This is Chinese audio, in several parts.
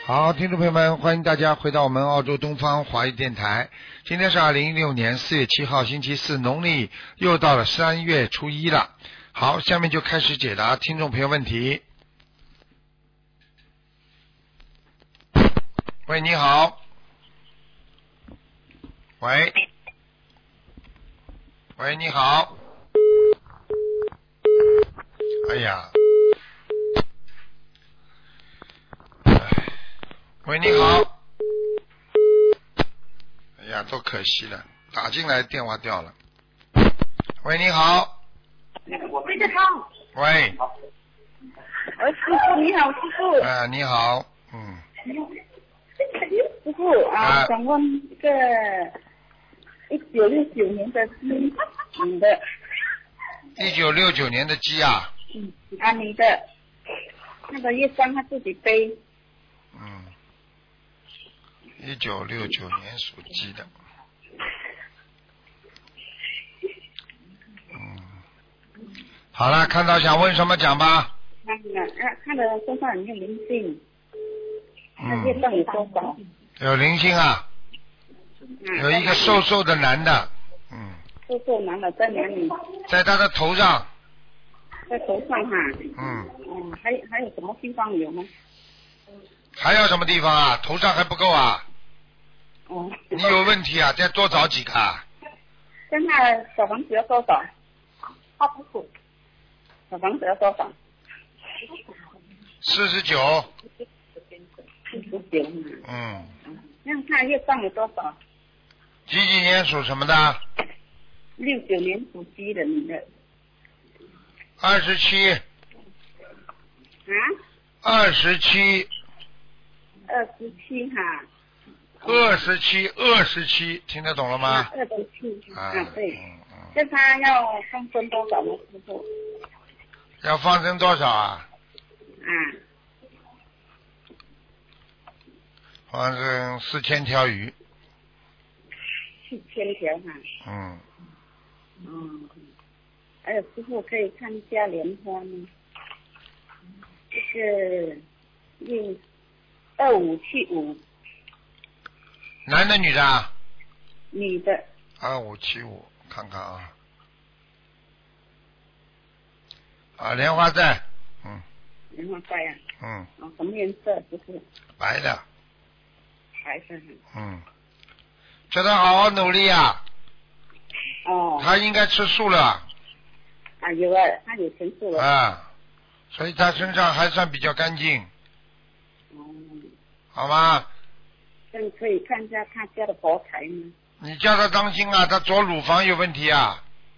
好，听众朋友们，欢迎大家回到我们澳洲东方华语电台。今天是2016年4月7号，星期四，农历又到了3月初1了。好，下面就开始解答听众朋友问题。喂，你好。喂，喂，你好。哎呀。喂，你好。哎呀，多可惜了，打进来电话掉了。喂，你好。 喂，得好。 喂。 师傅你好，师傅。 你好， 师傅啊，想问一个1969年的鸡，女的。 1969年的鸡啊。 女的，那个业障他自己背。 1969年属鸡的。好了，看到想问什么讲吧。 看的身上有没有灵性？他业障有多少？ 有灵性啊。有一个瘦瘦的男的。 瘦瘦男的在哪里？ 在他的头上。 在头上哈。还有什么地方有吗？ 还有什么地方啊？头上还不够啊？你有问题啊，再多找几个啊。 现在小房子要多少？小房子要多少 ？49。 49。让看业障有多少？ 几年属什么的 ？69年属鸡的女的。 27。27 哈。 27，听得懂了吗 ？27对。这他要放生多少呢，师傅？ 要放生多少啊？放生4000条鱼。 4000条哈。还有师傅可以看一下莲花吗？这个用2575。 男的女的啊？ 女的。 2575，看看啊。莲花在。 莲花在啊。什么颜色？师傅？ 白的。 白色。 叫他好好努力啊。他应该吃素了。 有啊，他有吃素了。 所以他身上还算比较干净。好吗？ 可以看一下他家的佛台吗？ 你叫他当心啊，他左乳房有问题啊。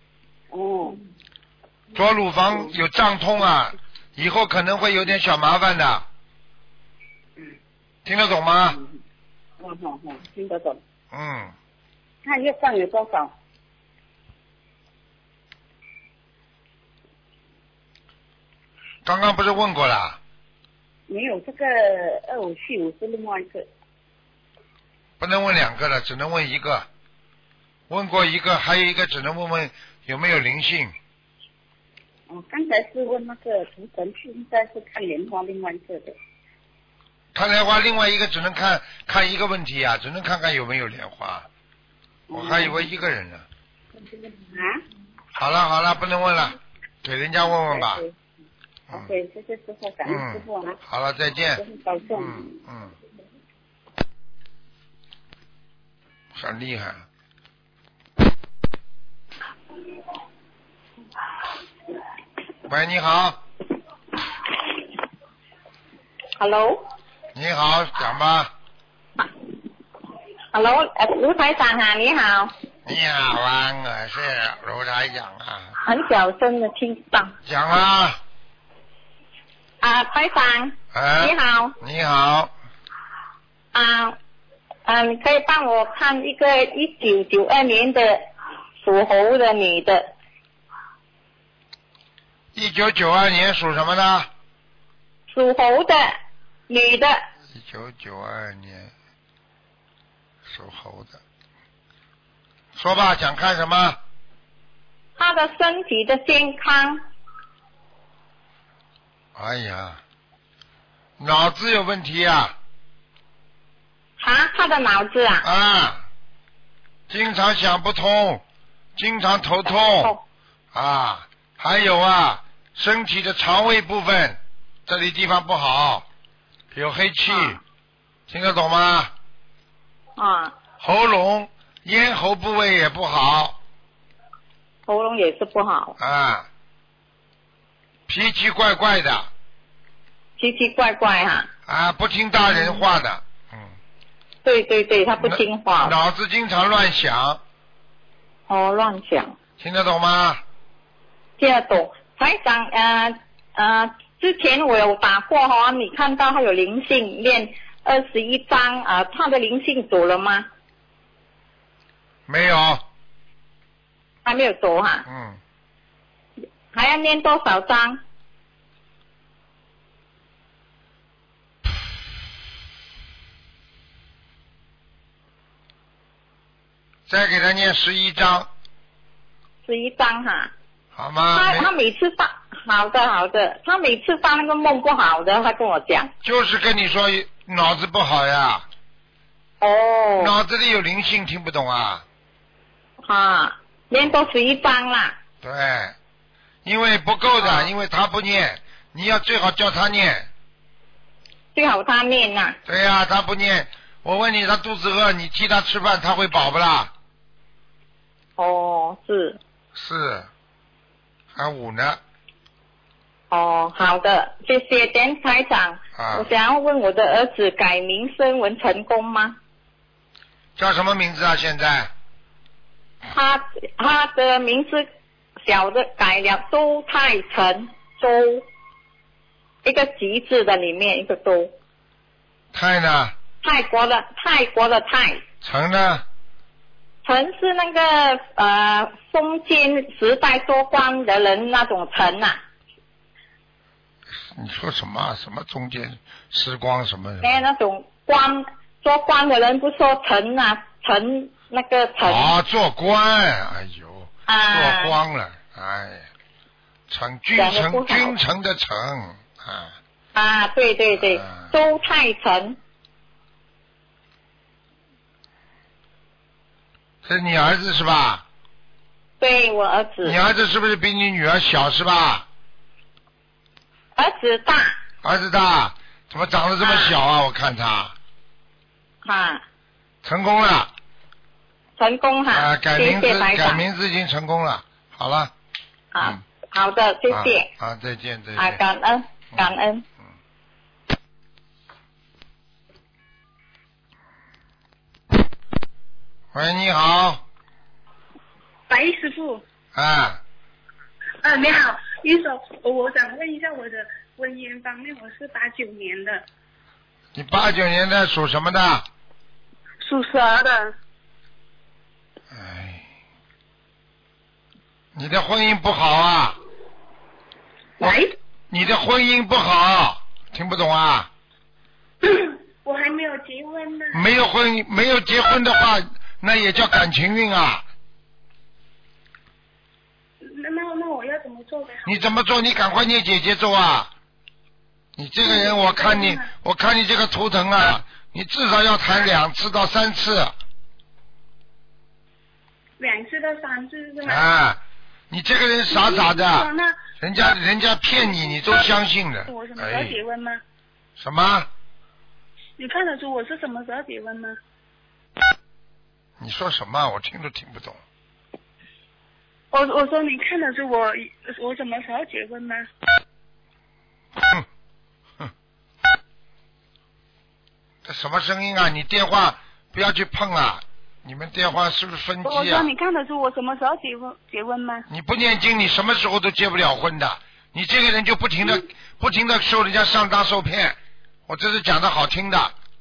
左乳房有胀痛啊，以后可能会有点小麻烦的。听得懂吗？ 听得懂。看业障有多少？ 刚刚不是问过了？ 没有，这个2575是另外一个。 不能问2个了，只能问一个。问过一个，还有一个只能问问有没有灵性。 刚才是问那个图腾，现在是看莲花另外一个的。 看莲花，另外一个只能看一个问题啊，只能看看有没有莲花。我还以为一个人呢。好了，不能问了，给人家问问吧。 OK， 谢谢师傅，感恩师傅啊。 好了，再见。 保重。 很厉害。喂，你好。 Hello。 你好，讲吧。 Hello， 卢台长啊，你好。 你好啊，我是卢台长啊。 很小声的听到。 讲啊。 台长。你好。 你好。 你可以帮我看一个1992年的属猴的女的。 1992年属什么的？ 属猴的女的。 1992年属猴的。说吧，想看什么？ 她的身体的健康。 哎呀，脑子有问题啊。 他的脑子啊。 啊，经常想不通，经常头痛啊，还有啊，身体的肠胃部分这里地方不好，有黑气，听得懂吗？ 啊。 喉咙、咽喉部位也不好。 喉咙也是不好。 啊，脾气怪怪的。 奇奇怪怪哈。 啊，不听大人话的。 对对对，他不听话。 脑子经常乱想。 哦，乱想。 听得懂吗？ 听得懂。台长，之前我有打过哈，你看到他有灵性练21章啊，他的灵性走了吗？ 没有。 还没有走哈。还要念多少章？ 再给他念11章。 11章哈。 好吗？ 他每次发好的，他每次发那个梦不好的，他跟我讲。 就是跟你说脑子不好呀。 哦。 脑子里有灵性，听不懂啊？ 念多11章啦。 对，因为不够的，因为他不念，你要最好叫他念。 最好他念呐。 对呀，他不念，我问你，他肚子饿，你替他吃饭，他会饱不啦？ 哦，是。 是，还5呢。 哦，好的，谢谢Dan台长。我想要问我的儿子改名声纹成功吗？ 叫什么名字啊？现在？ 他的名字小的改了，周泰成，周一个吉字的里面一个周。 泰呢？ 泰国的泰。 成呢？ 成是那个封建时代做官的人那种成啊。 你说什么？什么中间时光什么？ 那种做官的人不说成啊，成那个成。 啊，做官，哎呦，做光了，哎呀，君臣的臣啊。 对对对，周泰成。 是你儿子是吧？ 对，我儿子。 你儿子是不是比你女儿小是吧？ 儿子大。 儿子大，怎么长得这么小啊？我看他。成功了。 成功哈。 改名字已经成功了。好了。 好的，谢谢。 再见再见。 感恩。 喂，你好。 喂，师傅。你好，医生，我想问一下我的婚姻方面，我是89年的。 你89年的属什么的？ 属蛇的。 你的婚姻不好啊。 喂。 你的婚姻不好，听不懂啊？ 我还没有结婚呢。 没有结婚的话，那也叫感情运啊。 那我要怎么做的？ 你怎么做？你赶快念姐姐咒啊！你这个人，我看你这个图腾啊，你至少要谈2次到3次。 2次到3次是吗？ 你这个人傻傻的，人家骗你，你都相信了。 我什么时候结婚吗？ 什么？ 你看得出我是什么时候结婚吗？ 你说什么？我听都听不懂。 我说你看得出我什么时候结婚吗？ 这什么声音啊？你电话不要去碰啊！你们电话是不是分机啊？ 我说你看得出我什么时候结婚吗？ 你不念经，你什么时候都结不了婚的。你这个人就不停的受人家上当受骗。我这是讲的好听的。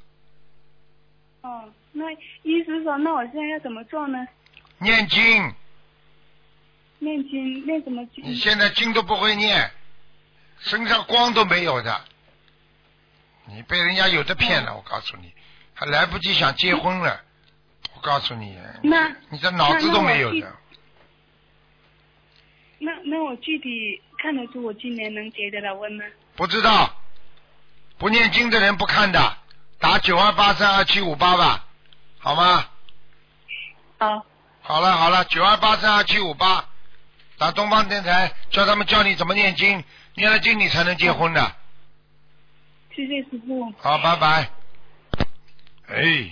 那意思说，那我现在要怎么做呢？ 念经。 念什么经？ 你现在经都不会念，身上光都没有的，你被人家有的骗了，我告诉你，还来不及想结婚了，我告诉你，你这脑子都没有的。 那我具体看得出我今年能结得了婚吗？ 不知道，不念经的人不看的， 打92832758吧，好吗？ 好， 好了，92832758，打东方电台，叫他们教你怎么念经，念了经你才能结婚的。 谢谢师傅。 好，拜拜。哎，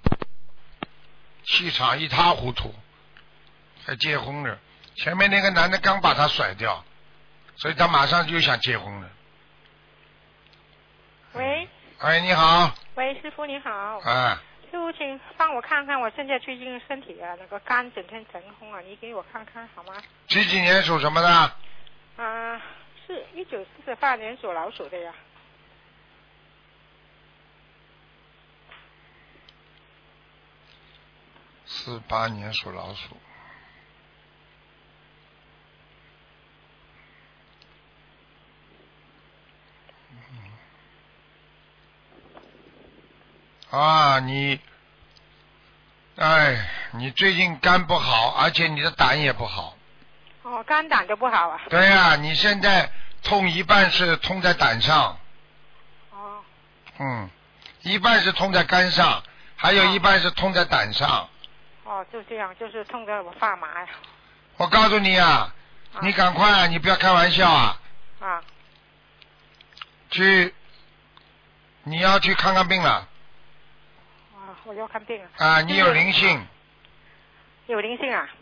气场一塌糊涂，还结婚了。前面那个男的刚把他甩掉，所以他马上就想结婚了。 喂。 哎，你好。 喂，师傅你好。 啊。 师傅，请帮我看看我现在最近身体那个肝整天疼痛啊，你给我看看好吗？ 几年属什么的？ 是1948年属老鼠的呀。 48年属老鼠。你最近肝不好，而且你的胆也不好。 哦，肝胆都不好啊。 对呀，你现在痛一半是痛在胆上。 哦。 一半是痛在肝上，还有一半是痛在胆上。 哦，就这样，就是痛得我发麻呀。 我告诉你啊，你赶快，你不要开玩笑啊。你要去看看病了。 我要看病了。 你有灵性。 有灵性啊？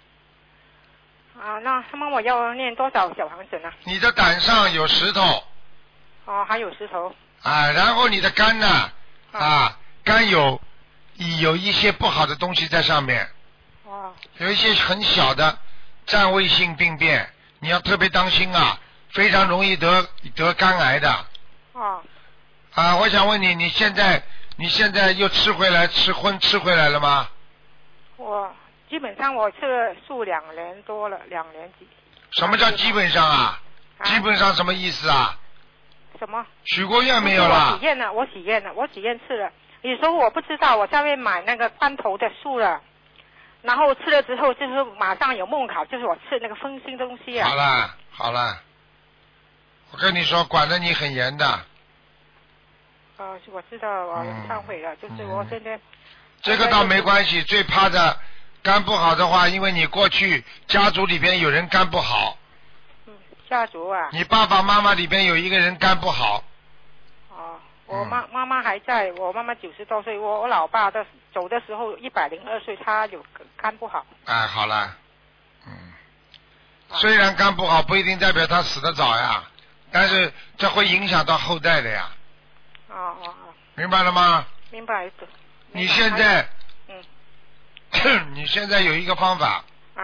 那么我要念多少小房子呢？ 你的胆上有石头。 还有石头。 然后你的肝呢？肝有一些不好的东西在上面。有一些很小的占位性病变，你要特别当心啊，非常容易得肝癌的。我想问你，你现在又吃回来了吗？ 我基本上我吃了素2年多了，2年几。 什么叫基本上啊？基本上什么意思啊？ 什么？ 许过愿没有啦？ 我许愿吃了。有时候我不知道，我在外面买那个罐头的素了，然后吃了之后就是马上有梦考，就是我吃那个分心东西啊。 好了，我跟你说，管得你很严的。 我知道，我忏悔了，就是我现在。 这个倒没关系，最怕的肝不好的话，因为你过去家族里边有人肝不好。 家族啊。 你爸爸妈妈里边有一个人肝不好。 我妈妈还在，我妈妈90多岁，我老爸走的时候102岁，他有肝不好。 好了，虽然肝不好不一定代表他死得早呀，但是这会影响到后代的呀。明白了吗？ 明白。 你现在，你现在有一个方法。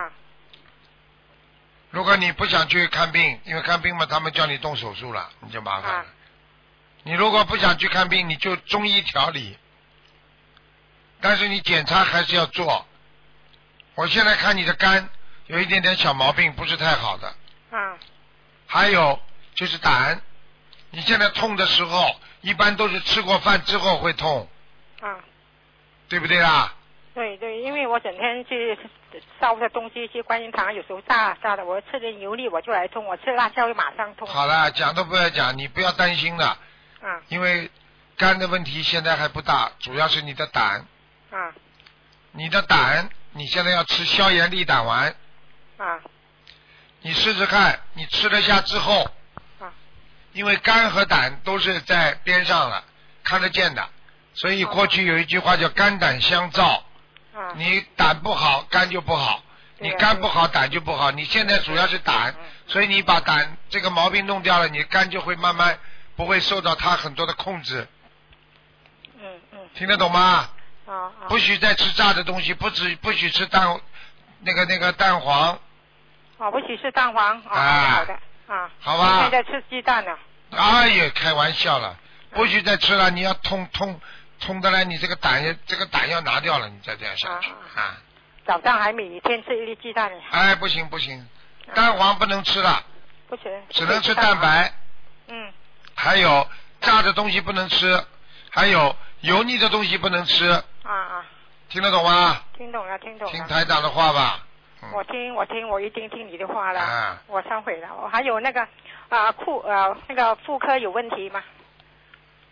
如果你不想去看病，因为看病嘛，他们叫你动手术了，你就麻烦了。你如果不想去看病，你就中医调理，但是你检查还是要做。我现在看你的肝有一点点小毛病，不是太好的。还有就是胆，你现在痛的时候，一般都是吃过饭之后会痛。对不对啦？ 对，因为我整天去烧的东西，去观音堂，有时候炸的，我吃点油腻我就来痛，我吃辣椒就马上痛。 好了，讲都不要讲，你不要担心的。因为肝的问题现在还不大，主要是你的胆。你的胆，你现在要吃消炎利胆丸。你试试看，你吃了下之后。因为肝和胆都是在边上了，看得见的。所以过去有一句话叫肝胆相照。你胆不好，肝就不好；你肝不好，胆就不好。你现在主要是胆，所以你把胆这个毛病弄掉了，你肝就会慢慢不会受到它很多的控制。听得懂吗？不许再吃炸的东西，不许吃那个蛋黄。 不许吃蛋黄。好的。 好吧。 现在吃鸡蛋了。 哎呀，开玩笑了，不许再吃了，你要痛得来，你这个胆要拿掉了，你再这样下去。 早上还每天吃1粒鸡蛋呢。 不行，蛋黄不能吃了。 不行。 只能吃蛋白。还有炸的东西不能吃，还有油腻的东西不能吃。听得懂吗？ 听懂了。 听台长的话吧。 我听，我一定听你的话了。我忏悔了。我还有那个那个妇科有问题吗？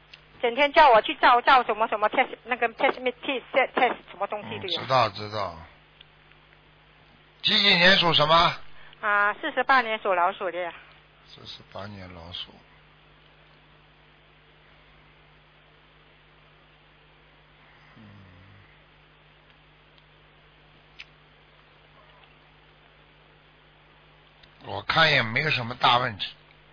整天叫我去照什么什么 test 那个 test test 什么东西的呀。 知道。几年属什么 ？48年属老鼠的。 48年老鼠。我看也没有什么大问题。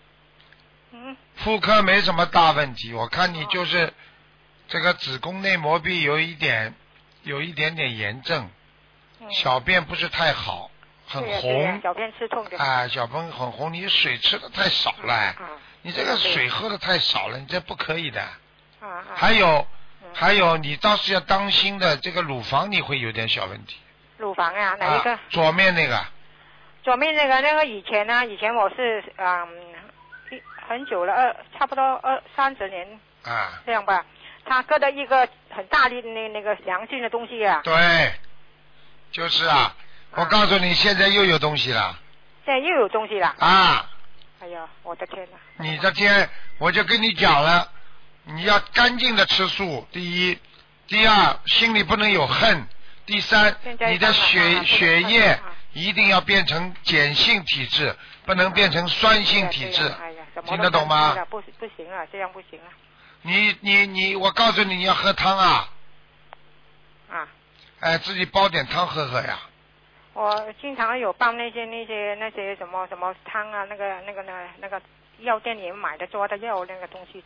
妇科没什么大问题，我看你就是这个子宫内膜壁有一点点炎症，小便不是太好，很红， 小便吃痛的。 小便很红，你水吃的太少了，你这个水喝的太少了，你这不可以的。还有你倒是要当心的，这个乳房你会有点小问题。 乳房啊，哪一个？ 左面那个。 左面那个以前呢？以前我是很久了，差不多30年这样吧。他割的一个很大的那个良性的东西啊。 对，就是我告诉你，现在又有东西了。 现在又有东西了。哎呀，我的天哪！ 你的天，我就跟你讲了，你要干净的吃素，第一，第二，心里不能有恨，第三，你的血液一定要变成碱性体质，不能变成酸性体质。听得懂吗？ 不行啊，这样不行啊。 你，我告诉你，你要喝汤自己煲点汤喝喝呀。 我经常有煲那些什么汤啊，那个药店里买的做的药那个东西。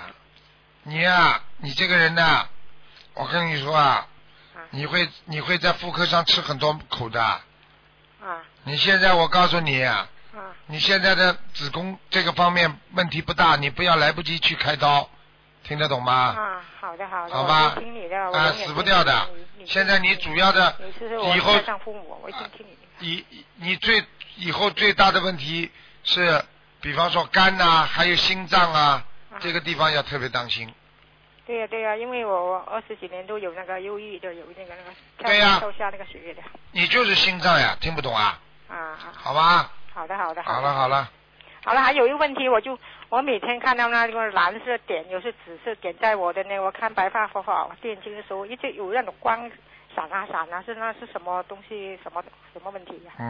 你这个人呢，我跟你说你会在妇科上吃很多苦的。你现在我告诉你你现在的子宫这个方面问题不大，你不要来不及去开刀，听得懂吗？ 好的。 好吧。 我听你的。 死不掉的。现在你主要的以后我一定听你的。 你以后最大的问题是，比方说肝还有心脏这个地方要特别当心。 对呀，因为我20几年都有那个忧郁的，有那个跳下那个血液的。 你就是心脏呀，听不懂好吧。 好的。 好了， 还有一个问题，我每天看到那个蓝色点，有时紫色点在我的我看白发佛法念经的时候，一直有那种光闪那是什么东西？什么问题呀？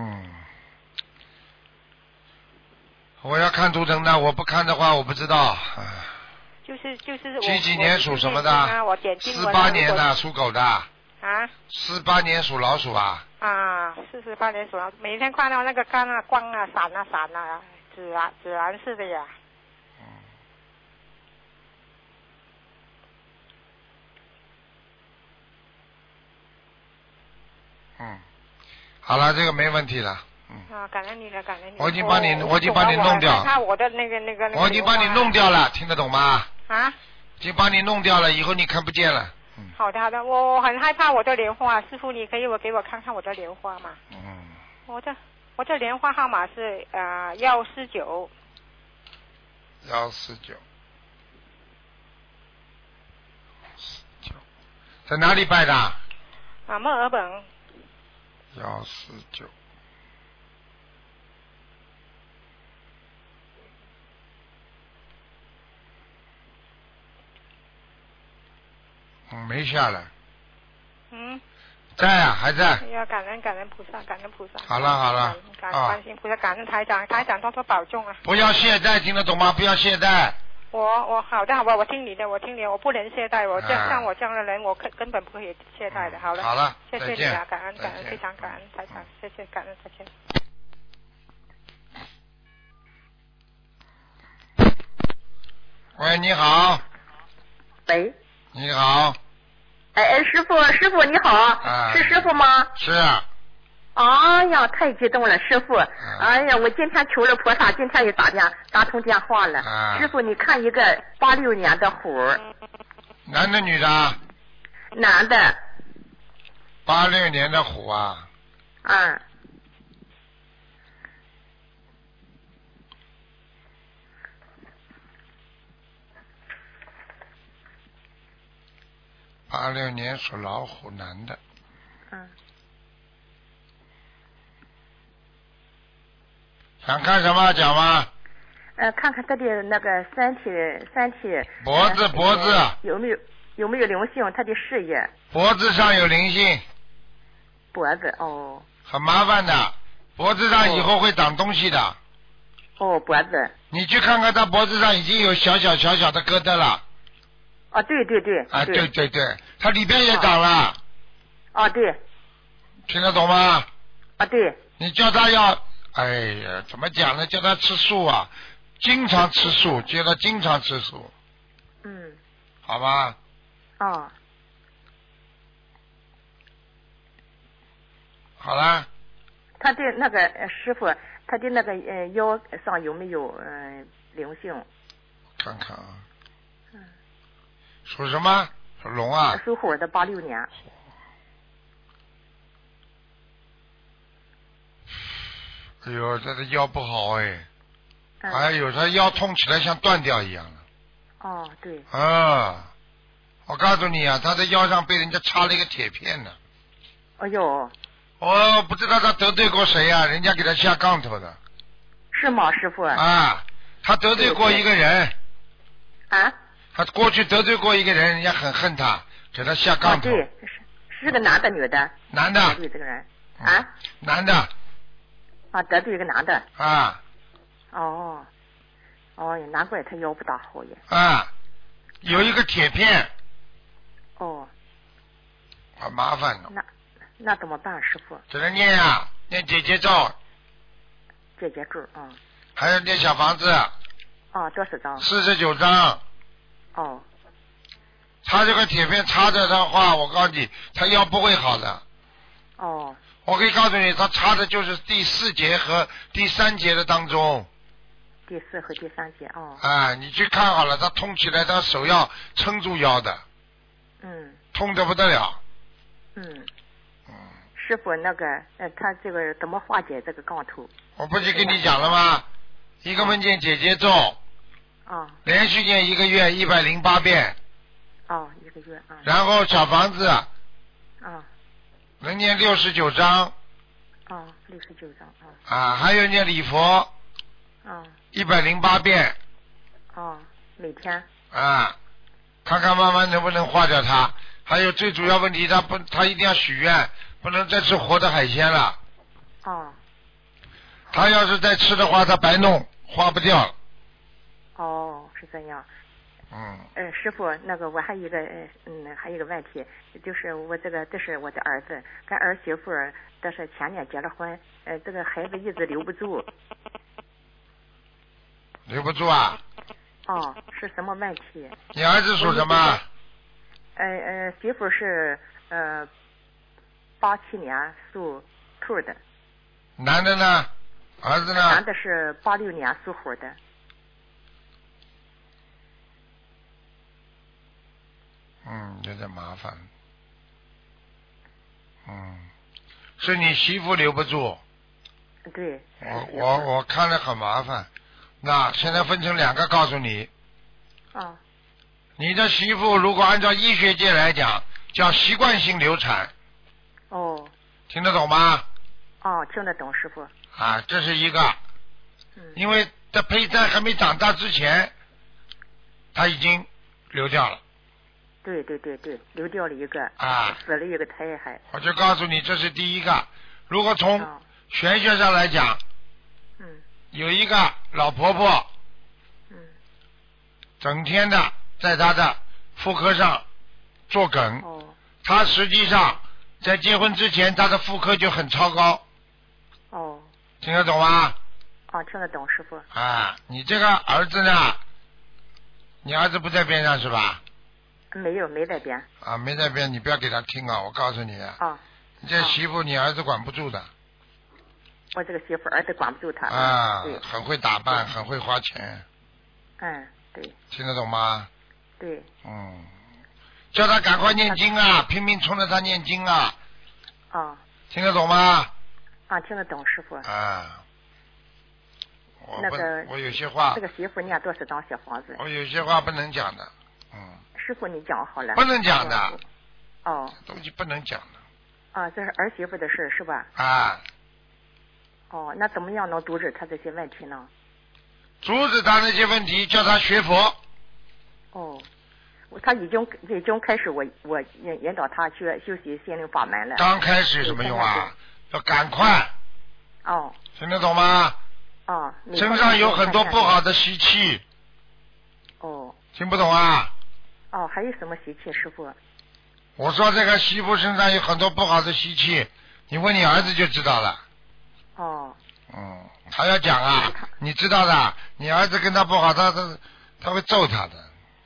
我要看图腾的，我不看的话我不知道。 就是几年属什么的？48年的属狗的。48年属老鼠 48年属老鼠，每天看到那个光闪紫蓝色的呀。 好了，这个没问题了。 感恩你了。 我已经帮你弄掉。 我的那个。 我已经帮你弄掉了，听得懂吗？已经帮你弄掉了，以后你看不见了。 好的，我很害怕我的莲花，师傅你可以给我看看我的莲花吗？我的莲花号码是149。 149。在哪里拜的？ 墨尔本。 149。没下来。在还在。 要感恩菩萨，感恩菩萨。 好了。 感恩观世音菩萨，感恩台长多多保重不要懈怠，听得懂吗？不要懈怠。 我好的，我听你的，我不能懈怠，像我这样的人，我根本不会懈怠的。好了。 好了。 谢谢你感恩，非常感恩台长，谢谢感恩，再见。 喂，你好。 喂。 你好。 师傅你好，是师傅吗？ 是。 哎呀，太激动了，师傅！哎呀，我今天求了菩萨，今天也打通电话了。师傅，你看一个86年的虎。 男的女的？ 男的。 86年的虎啊。86年属老虎，男的。想看什么讲吗？ 看看他的那个身体脖子有没有灵性？他的事业脖子上有灵性， 脖子哦， 很麻烦的，脖子上以后会长东西的。 哦，脖子。 你去看看他脖子上已经有小小的疙瘩了。 哦，对。 啊，对，它里边也长了。 哦，对。 听得懂吗？ 啊，对。 你叫他要，哎呀，怎么讲呢？叫他吃素啊，经常吃素，叫他经常吃素。 嗯。 好吧。 哦。 好了。 他的那个师傅，他的那个腰上有没有灵性？ 看看啊。属什么？属龙啊。 属虎的，86年。 哎呦，他的腰不好哎。哎呦，他腰痛起来像断掉一样了。 哦，对。 啊，我告诉你啊，他的腰上被人家插了一个铁片呢。 哎呦。 我不知道他得罪过谁啊，人家给他下杠头的。 是吗，师傅？ 啊，他得罪过一个人。 啊？ 他过去得罪过一个人，人家很恨他，给他下杠头。 对，是个男的女的？ 男的。 得罪这个人啊？ 男的。 啊，得罪一个男的。 啊。 哦，难怪他腰不大好耶。 啊，有一个铁片。 哦。 很麻烦的。 那怎么办，师傅？ 只能念啊，念姐姐咒。 姐姐咒， 还要念小房子。 多少张 ？49张。 哦。 他这个铁片插着的话，我告诉你，他腰不会好的。 哦。 我可以告诉你，他插的就是第4节和第3节的当中。 第4和第3节哦。 啊，你去看好了，他痛起来，他手要撑住腰的。痛得不得了。 师傅，那个他这个怎么化解这个杠头？ 我不是跟你讲了吗？一个念姐姐咒。连续念1个月108遍。 1个月然后小房子。能念69章。 69章还有念礼佛。108遍。 每天。 看看慢慢能不能化掉它。还有最主要问题，他一定要许愿，不能再吃活的海鲜了。他要是再吃的话，他白弄，化不掉了。 是这样。师傅，那个我还有一个还有一个问题，就是我这是我的儿子跟儿媳妇，但是前年结了婚，这个孩子一直留不住。 留不住啊？ 是什么问题？ 你儿子属什么？ 媳妇是87年属兔的。 男的呢？儿子呢？ 男的是86年属虎的。 有点麻烦。是你媳妇留不住。 对。 我看了很麻烦。那现在分成2个告诉你。你的媳妇如果按照医学界来讲，叫习惯性流产。听得懂吗？ 听得懂，师傅。 这是一个。因为在胚胎还没长大之前，他已经流掉了。 对，流掉了一个。死了一个胎还。 我就告诉你，这是第一个。如果从玄学上来讲，有一个老婆婆，整天的在她的妇科上做梗。她实际上在结婚之前，她的妇科就很超高。听得懂吗？ 听得懂，师傅。 你这个儿子呢？你儿子不在边上是吧？ 没在边。 没在边，你不要给他听啊！我告诉你。你这媳妇，你儿子管不住的。 我这个媳妇儿子管不住他。 很会打扮，很会花钱。 对。 听得懂吗？ 对。 叫他赶快念经啊，拼命冲着他念经啊。听得懂吗？ 听得懂，师傅。 我有些话。 这个媳妇念多少张小房子？ 我有些话不能讲的。 师傅，你讲好了。 不能讲的。东西不能讲的。 这是儿媳妇的事是吧？那怎么样能阻止他这些问题呢？ 阻止他那些问题，叫他学佛。 哦，他已经开始我引导他去修习心灵法门了。 刚开始有什么用啊？要赶快。 哦。 听得懂吗？ 哦。 身上有很多不好的习气。 哦。 听不懂啊？ 哦，还有什么习气，师傅？ 我说这个媳妇身上有很多不好的习气，你问你儿子就知道了。 哦。 他要讲啊，你知道的，你儿子跟他不好，他会揍他的。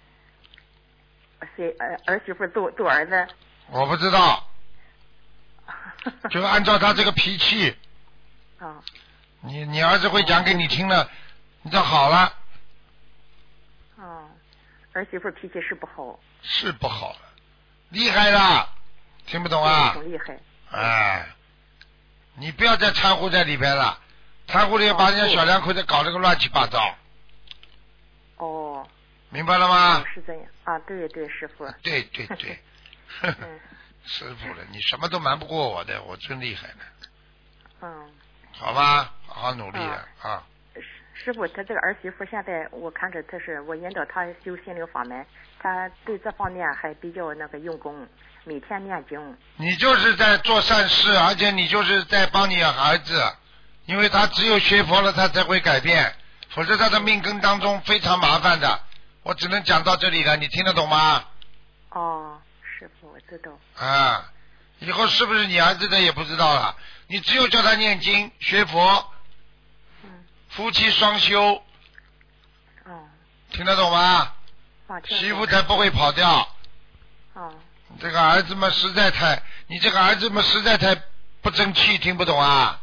谁儿媳妇揍儿子？ 我不知道，就按照他这个脾气。 哦。 你儿子会讲给你听了，你就好了。 哦，儿媳妇脾气是不好。 是不好，厉害的，听不懂啊？ 挺厉害。 哎，你不要再掺和在里边了，掺和里把人家小两口子搞得个乱七八糟。 哦。 明白了吗？ 是这样啊，对对，师傅。 对对对。师傅了，你什么都瞒不过我的，我真厉害了。好吧，好好努力了啊。 师傅，他这个儿媳妇现在我看着我引导他修心灵法门，他对这方面还比较那个用功，每天念经。 你就是在做善事，而且你就是在帮你儿子，因为他只有学佛了，他才会改变，否则他的命根当中非常麻烦的。我只能讲到这里了，你听得懂吗？ 哦，师傅，我知道。 啊，以后是不是你儿子的也不知道了。你只有叫他念经学佛，夫妻双修。听得懂吗？媳妇才不会跑掉。你这个儿子们实在太不争气，听不懂啊？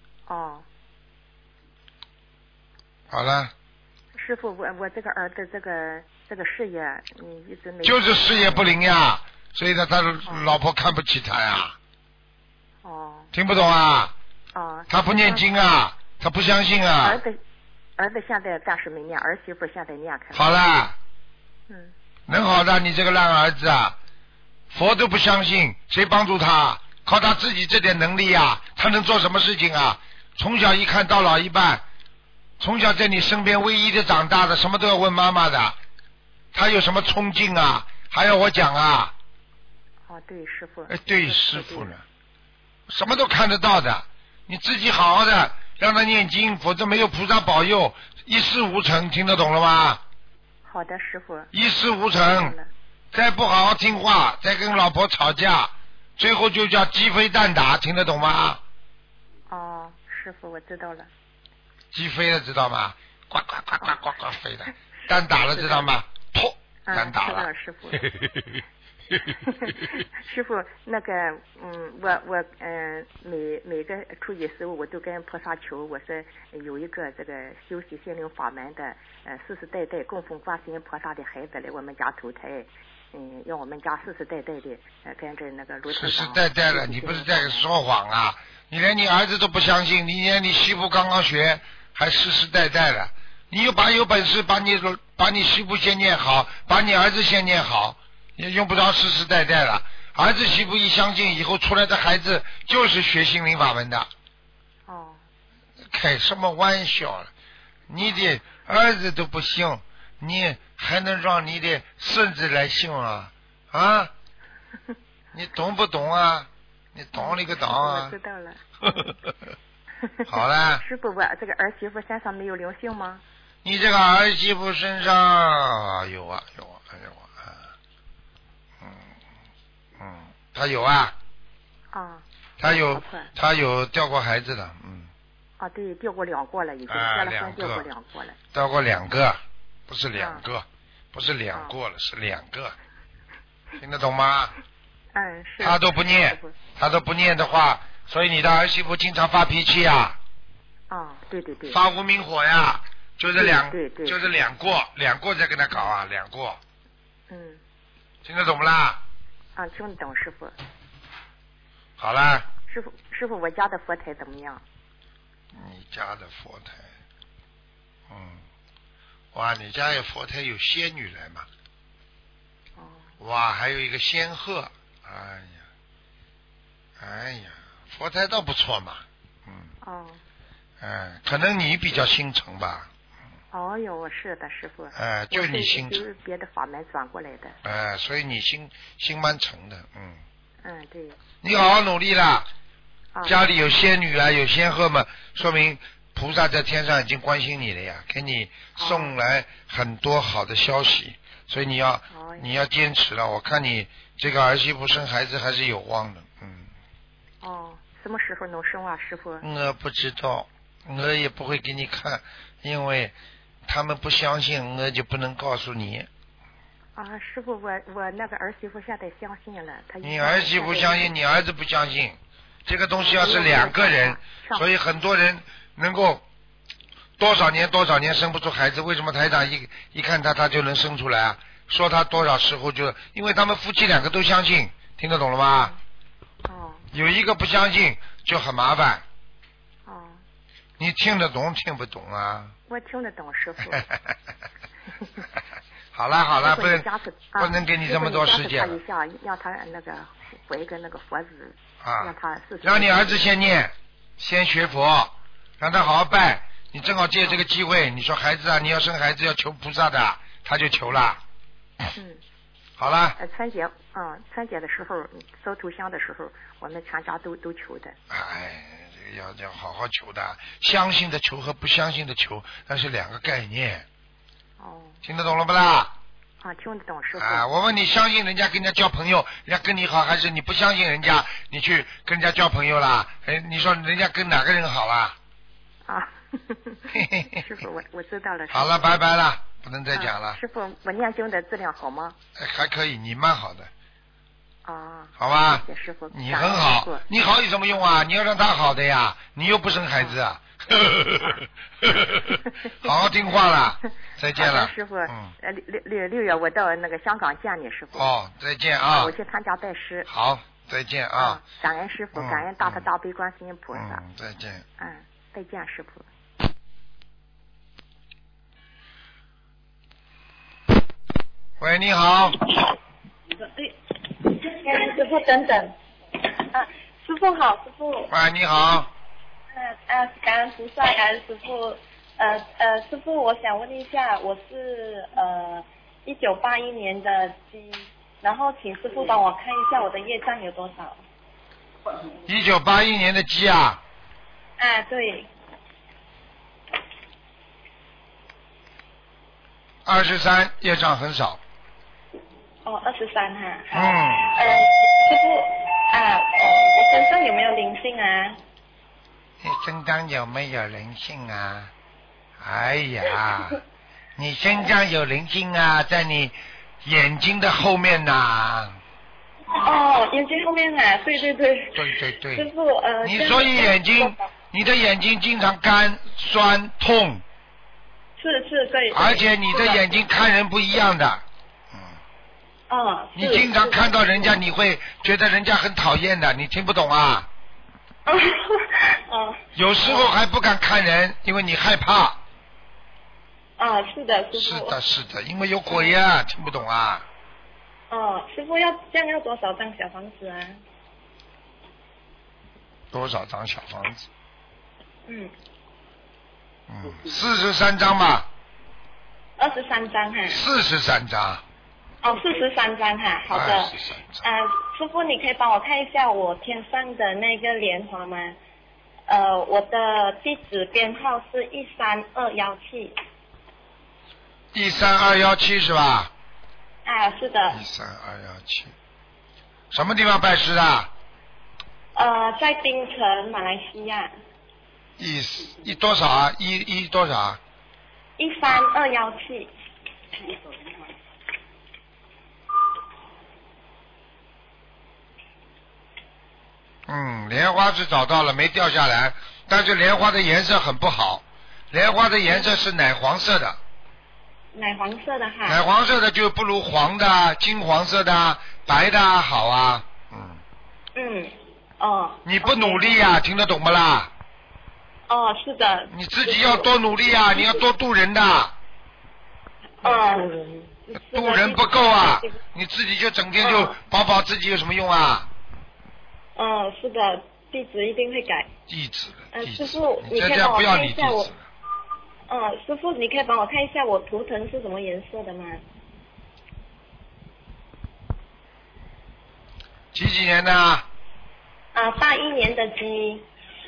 好了。 师傅，我这个儿子这个事业，一直没。 就是事业不灵呀，所以他老婆看不起他呀。听不懂啊？他不念经啊，他不相信啊。 儿子现在暂时没念，儿媳妇现在念开。 好了。能好的，你这个烂儿子啊，佛都不相信，谁帮助他？靠他自己这点能力啊，他能做什么事情啊？从小一看到老一半。从小在你身边唯一的长大的，什么都要问妈妈的，他有什么冲劲啊？还要我讲啊？ 对师傅。 对师傅呢，什么都看得到的，你自己好好的让他念经，否则没有菩萨保佑，一事无成，听得懂了吗？ 好的，师傅。 一事无成，再不好好听话，再跟老婆吵架，最后就叫鸡飞蛋打，听得懂吗？ 师傅，我知道了。 鸡飞了知道吗？呱呱呱呱呱呱飞的，蛋打了知道吗？噗，蛋打了。 师傅。师傅，那个我每个初一15我都跟菩萨求，我说有一个这个修习心灵法门的世世代代供奉观世音菩萨的孩子来我们家投胎，让我们家世世代代的跟着那个卢台长。 世世代代了，你不是在说谎啊？你连你儿子都不相信，你连你媳妇刚刚学还世世代代了，你有本事把你媳妇先念好，把你儿子先念好，也用不着世世代代了。儿子媳妇一相信，以后出来的孩子就是学心灵法门的。开什么玩笑了？你的儿子都不信，你还能让你的孙子来信啊？啊？你懂不懂啊？你懂你个懂啊！ 我知道了。 好了。 师傅，我这个儿媳妇身上没有灵性吗？ 你这个儿媳妇身上有啊。她有啊。她有掉过孩子的， 对，掉过2个了，已经结了婚，掉过2个了。 掉过2个，不是2个，不是2个了，是2个，听得懂吗？ 是。 他都不念的话，所以你的儿媳妇经常发脾气啊。 对对对。 发无名火呀，就是2过再跟他搞啊，2过。听得懂不啦？ 听得懂，师傅。 好啦。 师傅，我家的佛台怎么样？ 你家的佛台，哇，你家有佛台有仙女来嘛？哇，还有一个仙鹤，哎呀，佛台倒不错嘛，可能你比较心诚吧， 哦哟，是的，师傅。 就你心就是别的法门转过来的。 所以你心蛮诚的， 对。 你好好努力啦。家里有仙女啊，有仙鹤嘛，说明菩萨在天上已经关心你了呀，给你送来很多好的消息，所以你要坚持了。我看你这个儿媳妇生孩子还是有望的， 什么时候能生啊，师傅？ 我不知道，我也不会给你看，因为他们不相信，我就不能告诉你。 师傅，我那个儿媳妇现在相信了， 你儿媳妇相信，你儿子不相信，这个东西要是两个人，所以很多人能够多少年生不出孩子，为什么台长一看他就能生出来啊？说他多少时候就，因为他们夫妻两个都相信，听得懂了吗？有一个不相信就很麻烦。你听得懂听不懂啊？ 我听得懂，师傅。 好了，不能给你这么多时间了。 让他那个回一个那个佛子，让他让你儿子先学佛，让他好好拜。你正好借这个机会，你说孩子啊，你要生孩子要求菩萨的，他就求了。好了。 春节的时候烧头香的时候，我们全家都求的。 这个要好好求的，相信的求和不相信的求那是两个概念。听得懂了不啦？ 听得懂，师傅。 我问你，相信人家跟人家交朋友，人家跟你好，还是你不相信人家，你去跟人家交朋友啦？你说人家跟哪个人好啦？ 师傅，我知道了。 好了，拜拜了，不能再讲了。 师傅，我念经的质量好吗？ 还可以，你蛮好的。好吧。谢谢师傅。 你很好，你好有什么用啊？你要让他好的呀，你又不生孩子啊。好好听话了，再见了， 师傅。6月我到那个香港见你，师傅。 再见啊！ 我去他家拜师。 好，再见啊！ 感恩师傅，感恩大慈大悲观世音菩萨。 再见。 再见，师傅。 喂，你好。 师傅等等。师傅好，师傅。 喂，你好。 感恩菩萨，感恩师傅。师傅，我想问一下，我是1981年的鸡，然后请师傅帮我看一下我的业障有多少。 1981年的鸡啊？ 对。 23，业障很少。 23哈。 师傅我身上有没有灵性啊？ 你身上有没有灵性啊？哎呀，你身上有灵性啊，在你眼睛的后面呐。 眼睛后面啊，对。 对。 师傅， 你所以你的眼睛经常干酸痛。 是，对。 而且你的眼睛看人不一样的。你经常看到人家，你会觉得人家很讨厌的，你听不懂啊？有时候还不敢看人，因为你害怕。 是的，师傅。 是的，因为有鬼啊，听不懂啊？ 师傅这样要多少张小房子啊？ 多少张小房子？43张吧。 23张哈。 43张。 43张哈，好的。师傅，你可以帮我看一下我天上的那个莲花吗？我的地址编号是13217。 13217是吧？ 是的。 13217。什么地方拜师啊？ 在槟城，马来西亚。 多少啊？多少啊 ？13217。 莲花是找到了，没掉下来，但是莲花的颜色很不好，莲花的颜色是奶黄色的。 奶黄色的哈。 奶黄色的就不如黄的、金黄色的、白的好啊。你不努力啊，听得懂不啦？ 是的。 你自己要多努力啊，你要多度人的。度人不够啊，你自己就整天就保自己有什么用啊？ 是的，地址一定会改。 地址， 师傅， 你这样不要你地址了。 师傅，你可以帮我看一下我图腾是什么颜色的吗？ 几年的 ？81年的鸡。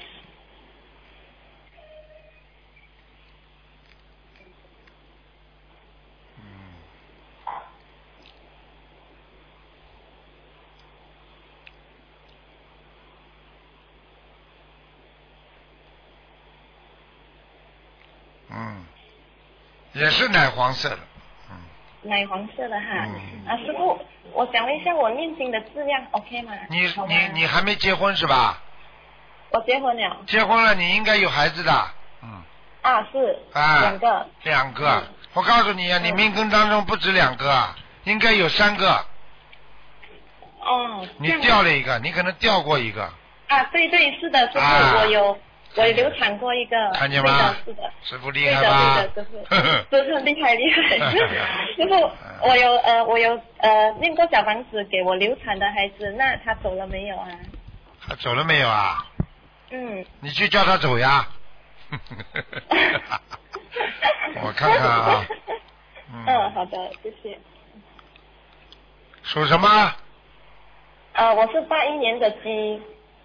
也是奶黄色的。 奶黄色的哈。师傅，我想问一下，我念经的质量 OK 吗？ 你还没结婚是吧？ 我结婚了。 结婚了，你应该有孩子的。 是。2个。 2个。我告诉你啊，你命根当中不止2个，应该有3个。你掉了一个，你可能掉过一个。 对，是的，师傅，我有流产过一个。 看见吗？ 是的。 师傅厉害吧？ 对的，师傅。师傅厉害。师傅，我有念过小房子给我流产的孩子，那他走了没有啊？ 他走了没有啊？你去叫他走呀。我看看啊。 好的，谢谢。 属什么？ 我是81年的鸡。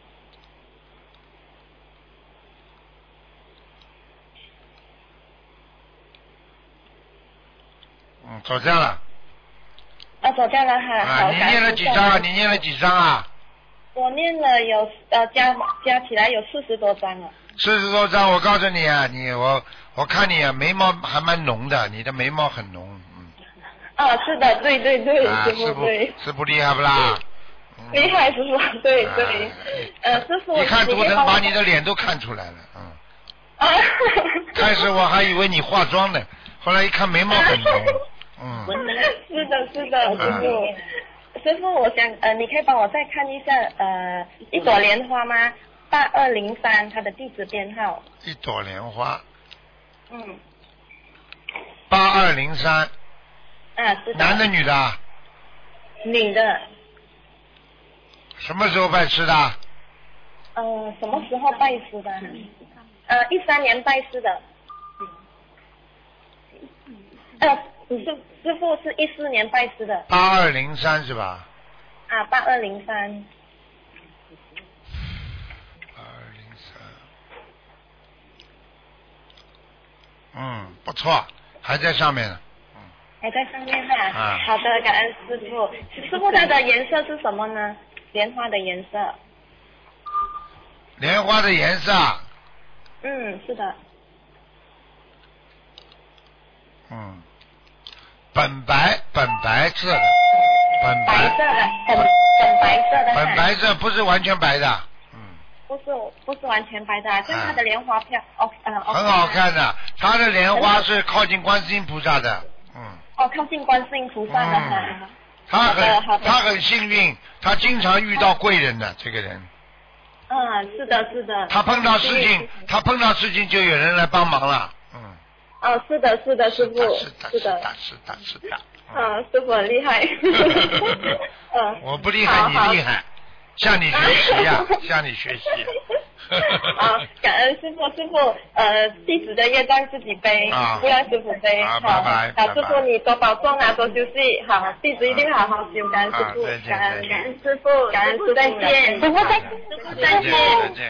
走掉了。 走掉了哈。 你念了几张啊？ 我念了有加起来有40多张了。 40多张，我告诉你啊，我看你啊，眉毛还蛮浓的，你的眉毛很浓。 是的，对，师傅对。 师傅厉害不啦？ 厉害，师傅，对。师傅。 一看图腾把你的脸都看出来了。开始我还以为你化妆呢，后来一看眉毛很浓。 是的，师傅。师傅，我想你可以帮我再看一下一朵莲花吗？8203，它的地址编号。 一朵莲花。8203。 是的。 男的女的？ 女的。 什么时候拜师的？ 什么时候拜师的？13年拜师的。师傅是14年拜师的。 8203是吧 ？8203。 不错，还在上面呢。 还在上面哈。好的，感恩师傅。师傅，它的颜色是什么呢？莲花的颜色。 莲花的颜色。 是的。 本白色的。 本白色的。 本白色不是完全白的。 不是完全白的，像它的莲花票很好看的，它的莲花是靠近观世音菩萨的。 靠近观世音菩萨的。 他很幸运，他经常遇到贵人的这个人。 是的。 他碰到事情就有人来帮忙了。 是的，师傅。 是的。 师傅很厉害。 我不厉害，你厉害。向你学习呀，向你学习。 感恩师傅，弟子的业障自己背，不让师傅背。 拜拜。 好，师傅你多保重啊，多休息。好，弟子一定好好修。感恩师傅，感恩师傅，感恩师傅，再见。师傅再见。 再见。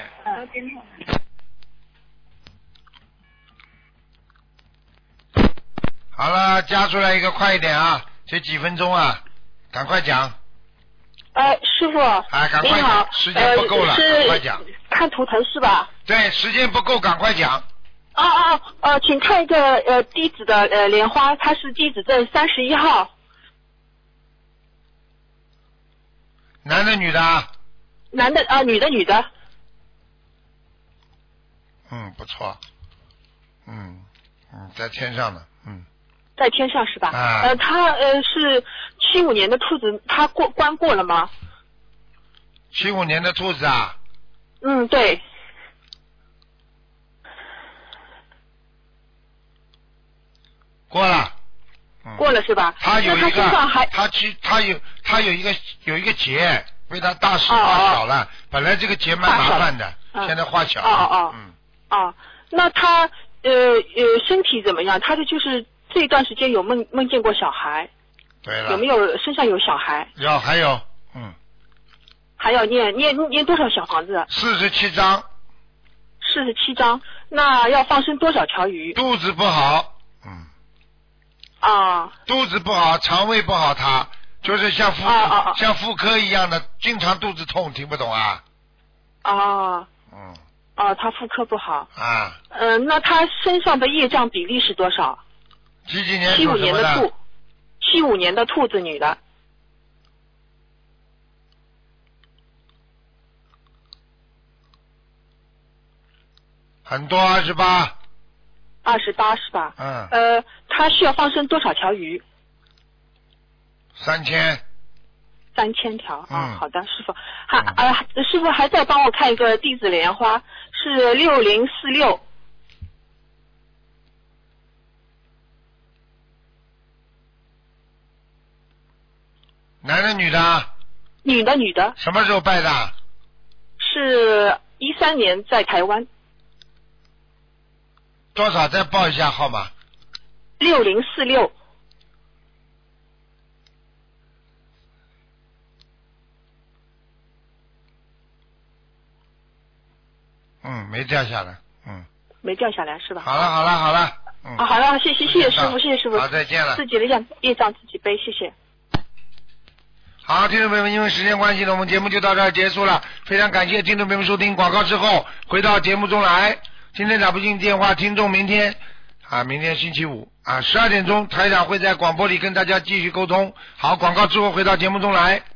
好了，加出来一个，快一点啊！这几分钟啊，赶快讲。 师傅， 赶快讲，时间不够了，赶快讲。 看图腾是吧？ 对，时间不够，赶快讲。 请看一个弟子的莲花，他是弟子证31号。 男的女的？ 男的女的。 不错。在天上呢。 在天上是吧？他是75年的兔子，他关过了吗 ？75年的兔子啊？ 对。 过了。 过了是吧？ 他有一个， 那他身上还他有一个结，被他大师化小了。本来这个结蛮麻烦的，现在化小了。 那他身体怎么样？他的就是这一段时间有梦见过小孩。 对了。 有没有身上有小孩？ 还有， 还要念多少小房子 ？47张。 47张，那要放生多少条鱼？ 肚子不好，肚子不好，肠胃不好，他就是像妇科一样的，经常肚子痛，听不懂啊？ 他妇科不好。 啊。 那他身上的业障比例是多少？ 几年 ？75年的兔，75年的兔子女的。 很多28。 28是吧？他需要放生多少条鱼 ？3000。 3000条好的，师傅。师傅还再帮我看一个弟子莲花，是6046。 男的女的？ 女的。 什么时候拜的？ 是13年在台湾。 多少？再报一下号码。 6046。 没掉下来。 没掉下来是吧？ 好了。好了， 谢谢师傅，谢谢师傅。 好，再见了。 自己的业障自己背，谢谢。 好，听众朋友们，因为时间关系呢，我们节目就到这儿结束了。非常感谢听众朋友们收听广告之后回到节目中来。今天打不进电话，听众明天星期五12点钟，台长会在广播里跟大家继续沟通。好，广告之后回到节目中来。